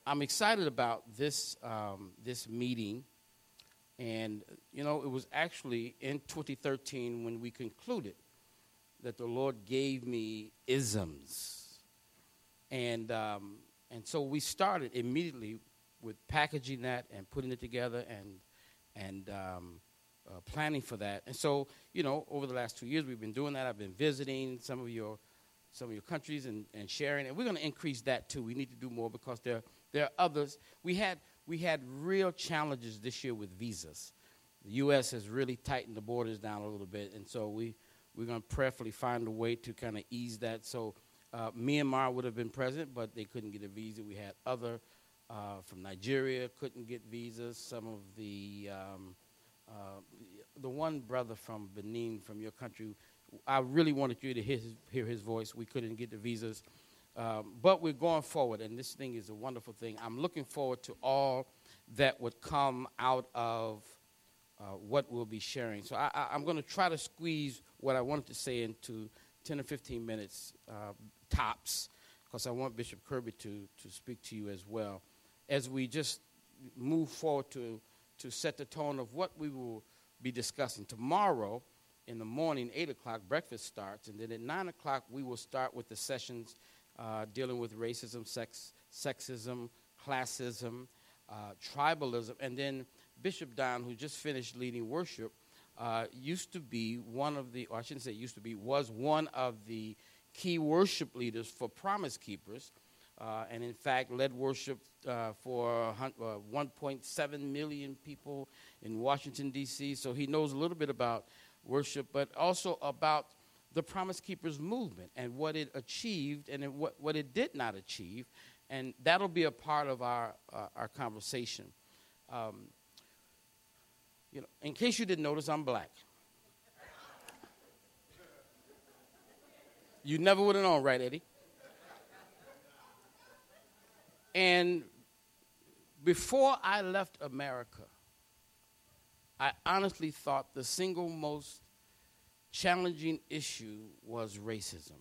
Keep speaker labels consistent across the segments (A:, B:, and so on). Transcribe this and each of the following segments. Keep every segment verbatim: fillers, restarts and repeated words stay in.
A: I'm excited about this um, this meeting, and you know, it was actually in twenty thirteen when we concluded that the Lord gave me isms, and um, and so we started immediately with packaging that and putting it together and and um, uh, planning for that. And so, you know, over the last two years, we've been doing that. I've been visiting some of your some of your countries and, and sharing, and we're going to increase that too. We need to do more because there there are others. We had we had real challenges this year with visas. The U S has really tightened the borders down a little bit, and so we we're going to prayerfully find a way to kind of ease that. So uh, Myanmar would have been present, but they couldn't get a visa. We had other uh, from Nigeria couldn't get visas. Some of the um, uh, the one brother from Benin, from your country, I really wanted you to hear his, hear his voice. We couldn't get the visas. Um, but we're going forward, and this thing is a wonderful thing. I'm looking forward to all that would come out of uh, what we'll be sharing. So I, I, I'm going to try to squeeze what I wanted to say into ten or fifteen minutes uh, tops, because I want Bishop Kirby to, to speak to you as well, as we just move forward to, to set the tone of what we will be discussing. Tomorrow, in the morning, eight o'clock, breakfast starts, and then at nine o'clock, we will start with the sessions uh, dealing with racism, sex, sexism, classism, uh, tribalism, and then Bishop Don, who just finished leading worship, uh, used to be one of the, or I shouldn't say used to be, was one of the key worship leaders for Promise Keepers, uh, and in fact led worship uh, for uh, one point seven million people in Washington, D C, so he knows a little bit about worship, but also about the Promise Keepers movement and what it achieved and what, what it did not achieve. And that'll be a part of our uh, our conversation. Um, you know, in case you didn't notice, I'm black. You never would have known, right, Eddie? And before I left America, I honestly thought the single most challenging issue was racism.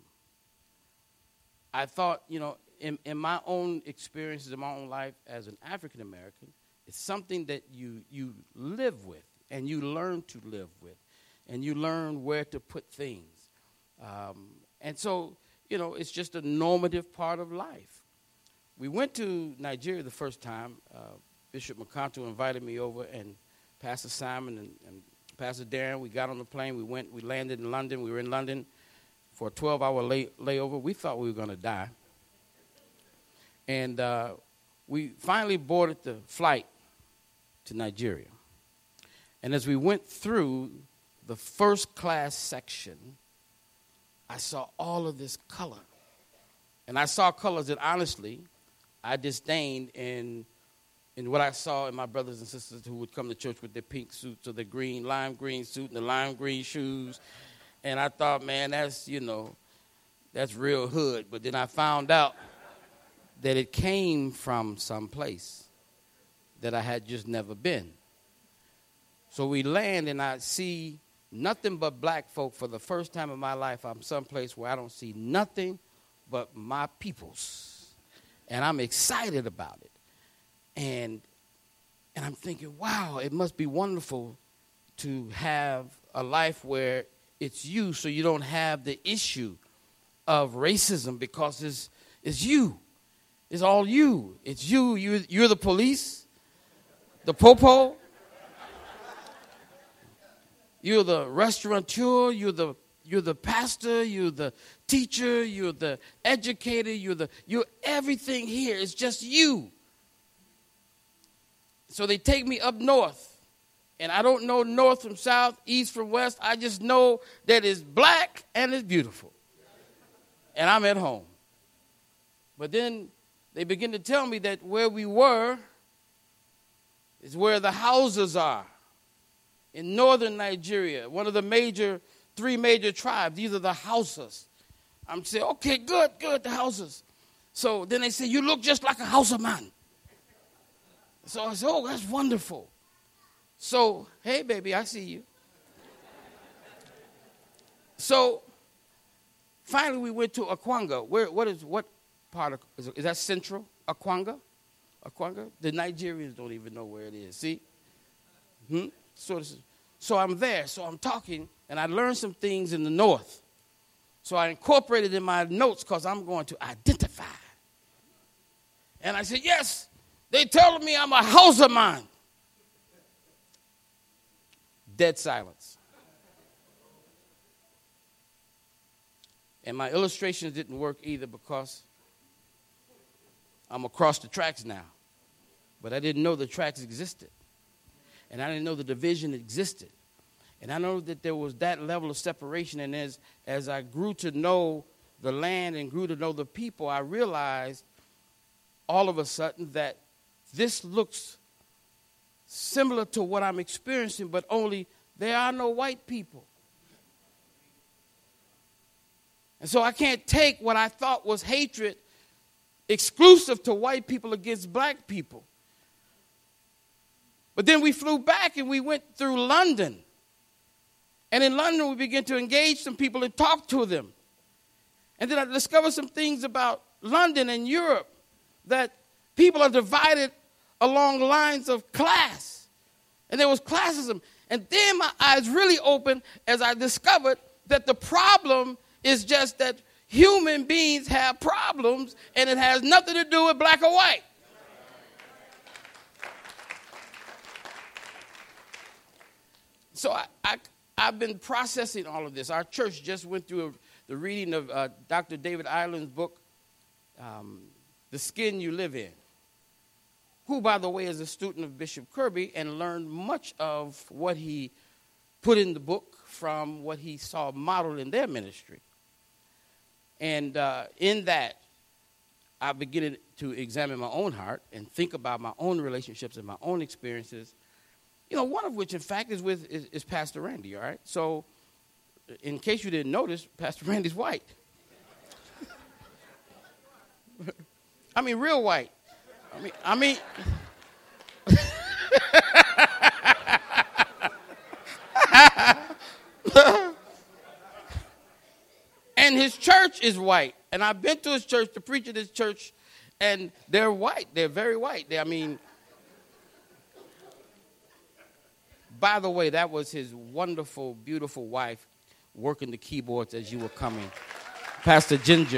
A: I thought, you know, in, in my own experiences, in my own life as an African American, it's something that you you live with and you learn to live with, and you learn where to put things. Um, and so, you know, it's just a normative part of life. We went to Nigeria the first time. Uh, Bishop Makanto invited me over, and Pastor Simon and, and Pastor Darren, we got on the plane. We went, we landed in London. We were in London for a twelve-hour lay, layover. We thought we were going to die. And uh, we finally boarded the flight to Nigeria. And as we went through the first class section, I saw all of this color. And I saw colors that, honestly, I disdained in in what I saw in my brothers and sisters who would come to church with their pink suits or their green, lime green suit and the lime green shoes. And I thought, man, that's, you know, that's real hood. But then I found out that it came from some place that I had just never been. So we land, and I see nothing but black folk. For the first time in my life, I'm someplace where I don't see nothing but my peoples. And I'm excited about it. And and I'm thinking, wow, it must be wonderful to have a life where it's you, so you don't have the issue of racism because it's, it's you. It's all you. It's you. You're, you're the police, the popo. You're the restaurateur. You're the you're the pastor. You're the teacher. You're the educator. You're the you're everything here. It's just you. So they take me up north, and I don't know north from south, east from west. I just know that it's black and it's beautiful, and I'm at home. But then they begin to tell me that where we were is where the houses are in northern Nigeria, one of the major, three major tribes. These are the Hausas. I'm saying, okay, good, good, the Hausas. So then they say, you look just like a Hausa man. So I said, oh, that's wonderful. So, hey, baby, I see you. So finally we went to Akwanga. Where, what is, what part of, is, is that central, Akwanga? Akwanga? The Nigerians don't even know where it is. See? Hmm? So, so I'm there. So I'm talking, and I learned some things in the north. So I incorporated in my notes because I'm going to identify. And I said, yes, they telling me I'm a Hausa man. Dead silence. And my illustrations didn't work either because I'm across the tracks now. But I didn't know the tracks existed. And I didn't know the division existed. And I know that there was that level of separation. And as, as I grew to know the land and grew to know the people, I realized all of a sudden that this looks similar to what I'm experiencing, but only there are no white people. And so I can't take what I thought was hatred exclusive to white people against black people. But then we flew back and we went through London. And in London, we began to engage some people and talk to them. And then I discovered some things about London and Europe, that people are divided along lines of class. And there was classism. And then my eyes really opened as I discovered that the problem is just that human beings have problems, and it has nothing to do with black or white. So I, I, I've been processing all of this. Our church just went through a, the reading of uh, Doctor David Ireland's book, um, The Skin You Live In, who, by the way, is a student of Bishop Kirby and learned much of what he put in the book from what he saw modeled in their ministry. And uh, in that, I began to examine my own heart and think about my own relationships and my own experiences, you know, one of which, in fact, is with is, is Pastor Randy, all right? So in case you didn't notice, Pastor Randy's white. I mean, real white. I mean, I mean, and his church is white. And I've been to his church to preach at his church, and they're white. They're very white. They, I mean, by the way, that was his wonderful, beautiful wife working the keyboards as you were coming, Pastor Ginger.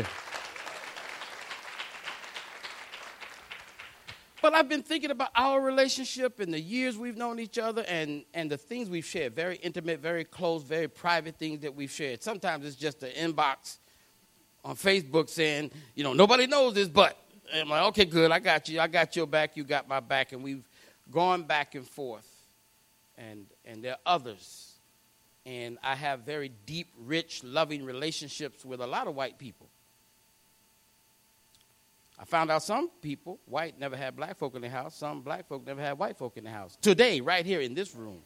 A: But I've been thinking about our relationship and the years we've known each other and, and the things we've shared, very intimate, very close, very private things that we've shared. Sometimes it's just an inbox on Facebook saying, you know, nobody knows this, but. And I'm like, okay, good, I got you. I got your back, you got my back. And we've gone back and forth. And, and there are others. And I have very deep, rich, loving relationships with a lot of white people. I found out some people, white, never had black folk in the house. Some black folk never had white folk in the house. Today, right here in this room.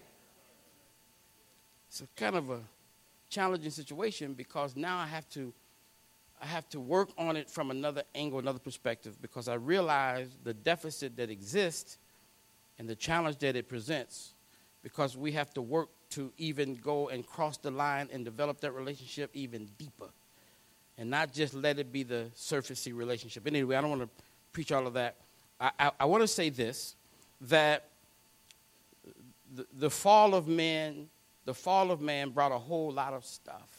A: It's a kind of a challenging situation because now I have to, I have to work on it from another angle, another perspective, because I realize the deficit that exists and the challenge that it presents, because we have to work to even go and cross the line and develop that relationship even deeper. And not just let it be the surfacey relationship. Anyway, I don't want to preach all of that. I, I, I want to say this, that the, the fall of man, the fall of man brought a whole lot of stuff.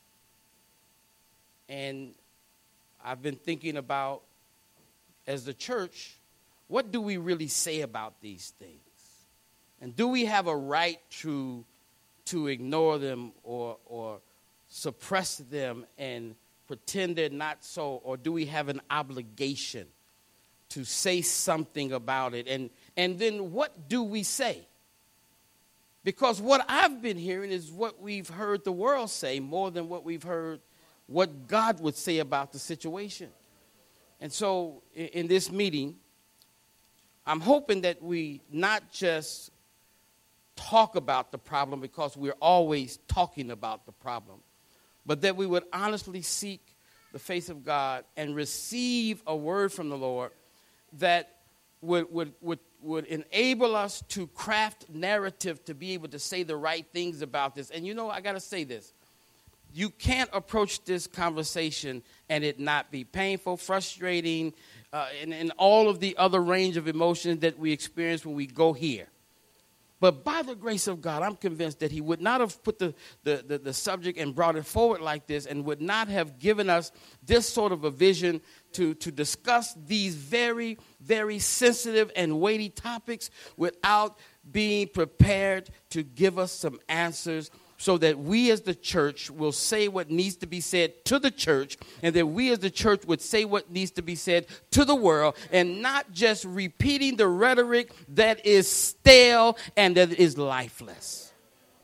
A: And I've been thinking about, as the church, what do we really say about these things? And do we have a right to, to ignore them or, or suppress them and pretend they're not so, or do we have an obligation to say something about it? And, and then what do we say? Because what I've been hearing is what we've heard the world say more than what we've heard what God would say about the situation. And so in, in this meeting, I'm hoping that we not just talk about the problem because we're always talking about the problem, but that we would honestly seek the face of God and receive a word from the Lord that would, would, would, would enable us to craft narrative to be able to say the right things about this. And you know, I got to say this. You can't approach this conversation and it not be painful, frustrating, uh, and, and all of the other range of emotions that we experience when we go here. But by the grace of God, I'm convinced that he would not have put the, the, the, the subject and brought it forward like this, and would not have given us this sort of a vision to, to discuss these very, very sensitive and weighty topics without being prepared to give us some answers, so that we as the church will say what needs to be said to the church, and that we as the church would say what needs to be said to the world, and not just repeating the rhetoric that is stale and that is lifeless.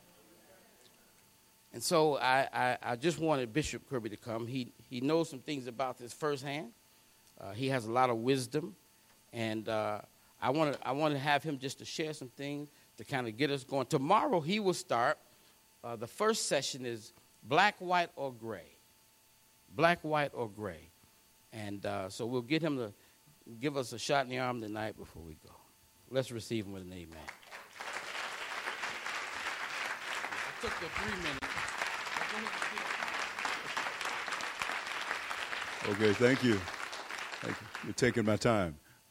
A: And so I, I, I just wanted Bishop Kirby to come. He, he knows some things about this firsthand. Uh, he has a lot of wisdom, and uh, I want to I want to have him just to share some things to kind of get us going. Tomorrow he will start. Uh, the first session is black, white, or gray. Black, white, or gray. And uh, so we'll get him to give us a shot in the arm tonight before we go. Let's receive him with an amen. I took the three minutes.
B: Okay, thank you. Thank you. You're taking my time.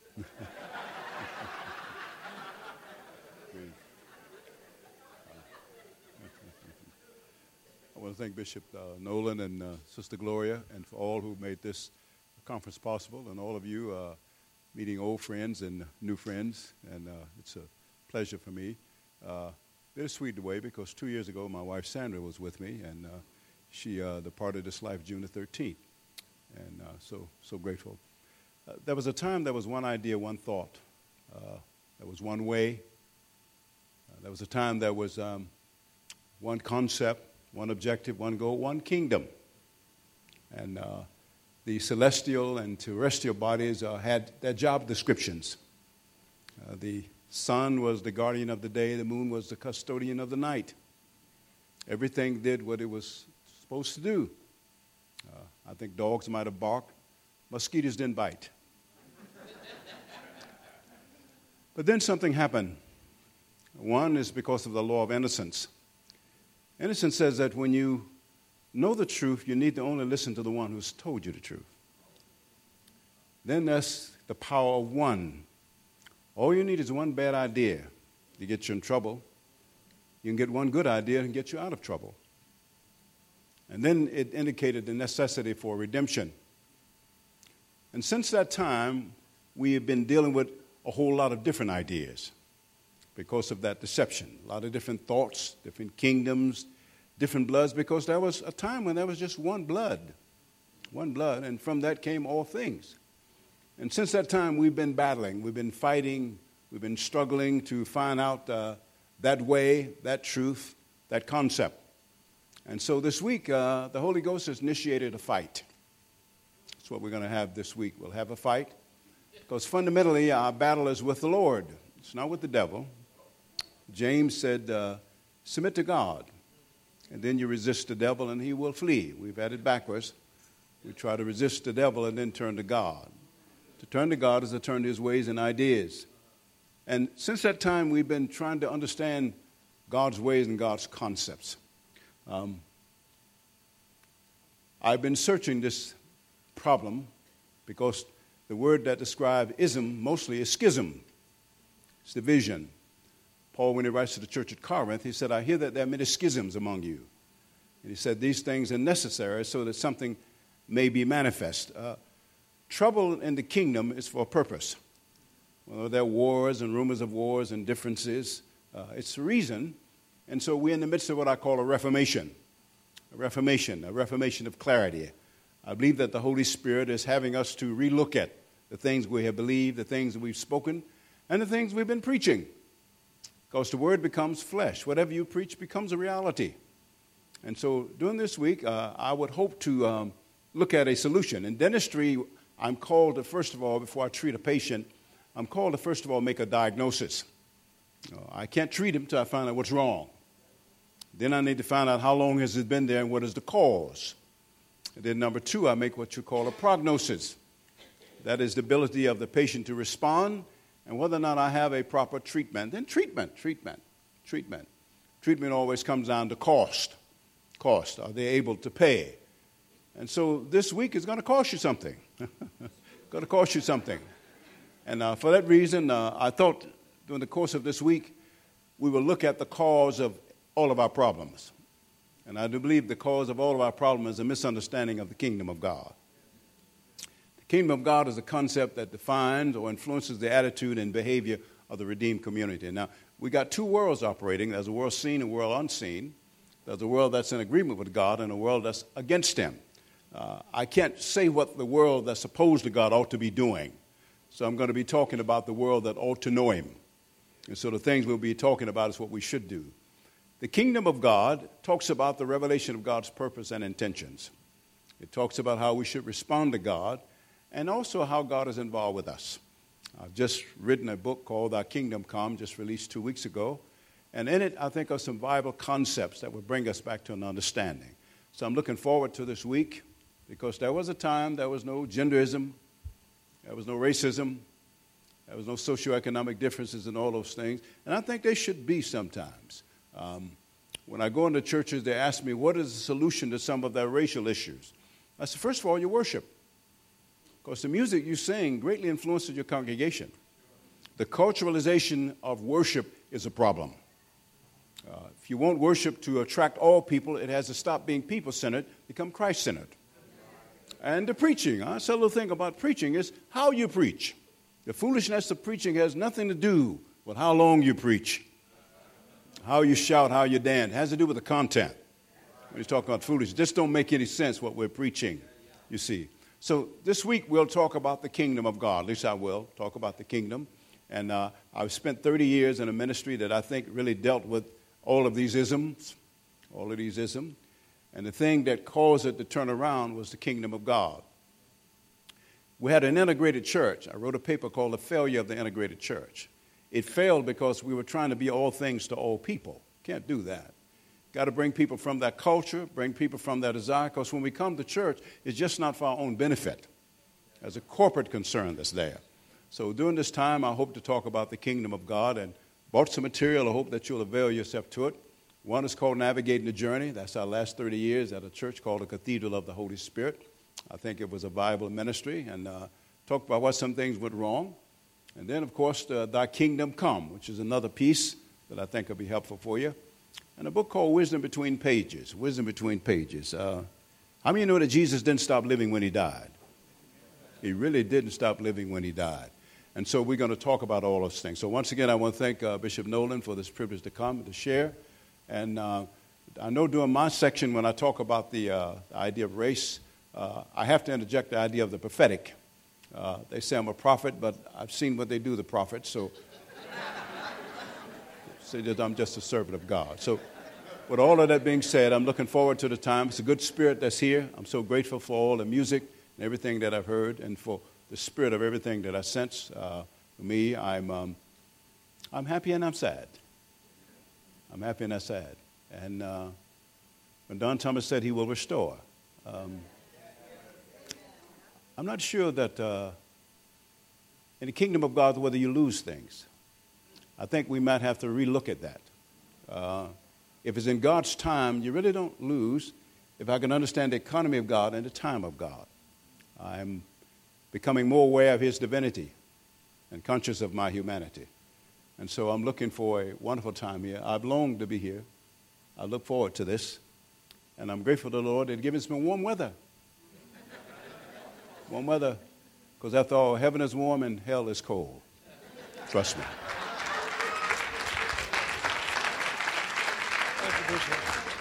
B: I want to thank Bishop uh, Nolan and uh, Sister Gloria, and for all who made this conference possible, and all of you uh, meeting old friends and new friends. And uh, it's a pleasure for me. Uh, bittersweet way, because two years ago my wife Sandra was with me, and uh, she uh, departed this life June the thirteenth. And uh, so so grateful. Uh, there was a time there was one idea, one thought. Uh, there was one way. Uh, there was a time there was um, one concept, one objective, one goal, one kingdom. And uh, the celestial and terrestrial bodies uh, had their job descriptions. Uh, the sun was the guardian of the day. The moon was the custodian of the night. Everything did what it was supposed to do. Uh, I think dogs might have barked. Mosquitoes didn't bite. But then something happened. One is because of the law of innocence. Innocence says that when you know the truth, you need to only listen to the one who's told you the truth. Then there's the power of one. All you need is one bad idea to get you in trouble. You can get one good idea and get you out of trouble. And then it indicated the necessity for redemption. And since that time, we have been dealing with a whole lot of different ideas because of that deception. A lot of different thoughts, different kingdoms, different bloods, because there was a time when there was just one blood, one blood, and from that came all things. And since that time, we've been battling, we've been fighting, we've been struggling to find out uh, that way, that truth, that concept. And so this week, uh, the Holy Ghost has initiated a fight. That's what we're going to have this week. We'll have a fight because fundamentally our battle is with the Lord. It's not with the devil. James said, uh, submit to God, and then you resist the devil and he will flee. We've had it backwards. We try to resist the devil and then turn to God. To turn to God is to turn to his ways and ideas. And since that time, we've been trying to understand God's ways and God's concepts. Um, I've been searching this problem because the word that describes ism mostly is schism. It's division. Paul, when he writes to the church at Corinth, he said, I hear that there are many schisms among you. And he said, these things are necessary so that something may be manifest. Uh, trouble in the kingdom is for a purpose. Well, there are wars and rumors of wars and differences. Uh, it's a reason. And so we're in the midst of what I call a reformation. A reformation, a reformation of clarity. I believe that the Holy Spirit is having us to relook at the things we have believed, the things that we've spoken, and the things we've been preaching. Because the word becomes flesh. Whatever you preach becomes a reality. And so during this week, uh, I would hope to um, look at a solution. In dentistry, I'm called to, first of all, before I treat a patient, I'm called to, first of all, make a diagnosis. Uh, I can't treat him until I find out what's wrong. Then I need to find out how long has it been there and what is the cause. And then number two, I make what you call a prognosis. That is the ability of the patient to respond and whether or not I have a proper treatment. Then treatment, treatment, treatment. Treatment always comes down to cost. Cost. Are they able to pay? And so this week is going to cost you something. It's going to cost you something. And uh, for that reason, uh, I thought during the course of this week, we will look at the cause of all of our problems. And I do believe the cause of all of our problems is a misunderstanding of the kingdom of God. The kingdom of God is a concept that defines or influences the attitude and behavior of the redeemed community. Now, we got two worlds operating. There's a world seen and a world unseen. There's a world that's in agreement with God and a world that's against him. Uh, I can't say what the world that's opposed to God ought to be doing. So I'm going to be talking about the world that ought to know him. And so the things we'll be talking about is what we should do. The kingdom of God talks about the revelation of God's purpose and intentions. It talks about how we should respond to God and also how God is involved with us. I've just written a book called Thy Kingdom Come, just released two weeks ago. And in it, I think, are some Bible concepts that will bring us back to an understanding. So I'm looking forward to this week because there was a time there was no genderism, there was no racism, there was no socioeconomic differences and all those things. And I think they should be sometimes. Um, when I go into churches, they ask me, what is the solution to some of their racial issues? I said, first of all, you worship. Because the music you sing greatly influences your congregation. The culturalization of worship is a problem. Uh, if you want worship to attract all people, it has to stop being people-centered, become Christ-centered. And the preaching, I said a little thing about preaching is how you preach. The foolishness of preaching has nothing to do with how long you preach. How you shout, how you dance. It has to do with the content. When he's talking about foolishness, this don't make any sense what we're preaching, you see. So this week we'll talk about the kingdom of God. At least I will talk about the kingdom. And uh, I've spent thirty years in a ministry that I think really dealt with all of these isms, all of these isms. And the thing that caused it to turn around was the kingdom of God. We had an integrated church. I wrote a paper called The Failure of the Integrated Church. It failed because we were trying to be all things to all people. Can't do that. Got to bring people from that culture, bring people from that desire, because when we come to church, it's just not for our own benefit. There's a corporate concern that's there. So during this time, I hope to talk about the kingdom of God and brought some material. I hope that you'll avail yourself to it. One is called Navigating the Journey. That's our last thirty years at a church called the Cathedral of the Holy Spirit. I think it was a Bible ministry, and uh, talked about what some things went wrong. And then, of course, uh, Thy Kingdom Come, which is another piece that I think will be helpful for you. And a book called Wisdom Between Pages, Wisdom Between Pages. Uh, how many of you know that Jesus didn't stop living when he died? He really didn't stop living when he died. And so we're going to talk about all those things. So once again, I want to thank uh, Bishop Nolan for this privilege to come and to share. And uh, I know during my section when I talk about the, uh, the idea of race, uh, I have to interject the idea of the prophetic. Uh, they say I'm a prophet, but I've seen what they do to the prophets, so say that I'm just a servant of God. So with all of that being said, I'm looking forward to the time. It's a good spirit that's here. I'm so grateful for all the music and everything that I've heard and for the spirit of everything that I sense. Uh, for me, I'm, um, I'm happy and I'm sad. I'm happy and I'm sad. And uh, when Don Thomas said he will restore, um, I'm not sure that uh, in the kingdom of God, whether you lose things. I think we might have to relook at that. Uh, if it's in God's time, you really don't lose if I can understand the economy of God and the time of God. I'm becoming more aware of his divinity and conscious of my humanity. And so I'm looking for a wonderful time here. I've longed to be here. I look forward to this. And I'm grateful to the Lord that gives me warm weather. Warm weather, because after all, heaven is warm and hell is cold. Trust me.
C: Thank you, Bishop.